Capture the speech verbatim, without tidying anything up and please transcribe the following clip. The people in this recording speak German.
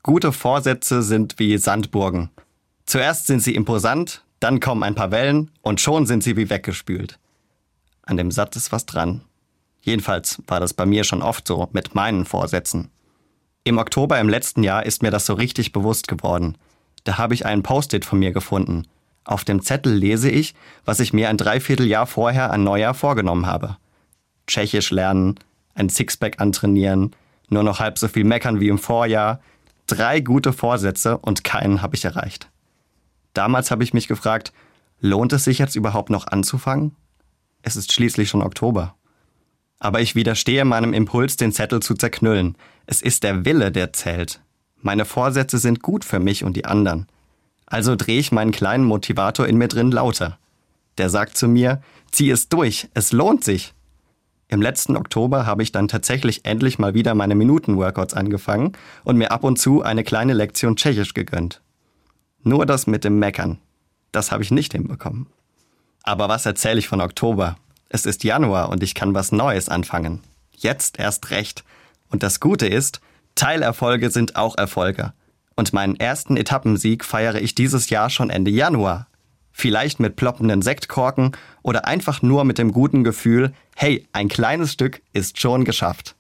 Gute Vorsätze sind wie Sandburgen. Zuerst sind sie imposant, dann kommen ein paar Wellen und schon sind sie wie weggespült. An dem Satz ist was dran. Jedenfalls war das bei mir schon oft so mit meinen Vorsätzen. Im Oktober im letzten Jahr ist mir das so richtig bewusst geworden. Da habe ich einen Post-it von mir gefunden. Auf dem Zettel lese ich, was ich mir ein Dreivierteljahr vorher an Neujahr vorgenommen habe. Tschechisch lernen, ein Sixpack antrainieren, nur noch halb so viel meckern wie im Vorjahr. Drei gute Vorsätze und keinen habe ich erreicht. Damals habe ich mich gefragt, lohnt es sich jetzt überhaupt noch anzufangen? Es ist schließlich schon Oktober. Aber ich widerstehe meinem Impuls, den Zettel zu zerknüllen. Es ist der Wille, der zählt. Meine Vorsätze sind gut für mich und die anderen. Also drehe ich meinen kleinen Motivator in mir drin lauter. Der sagt zu mir, zieh es durch, es lohnt sich. Im letzten Oktober habe ich dann tatsächlich endlich mal wieder meine Minuten-Workouts angefangen und mir ab und zu eine kleine Lektion Tschechisch gegönnt. Nur das mit dem Meckern, das habe ich nicht hinbekommen. Aber was erzähle ich von Oktober? Es ist Januar und ich kann was Neues anfangen. Jetzt erst recht. Und das Gute ist, Teilerfolge sind auch Erfolge. Und meinen ersten Etappensieg feiere ich dieses Jahr schon Ende Januar. Vielleicht mit ploppenden Sektkorken oder einfach nur mit dem guten Gefühl, hey, ein kleines Stück ist schon geschafft.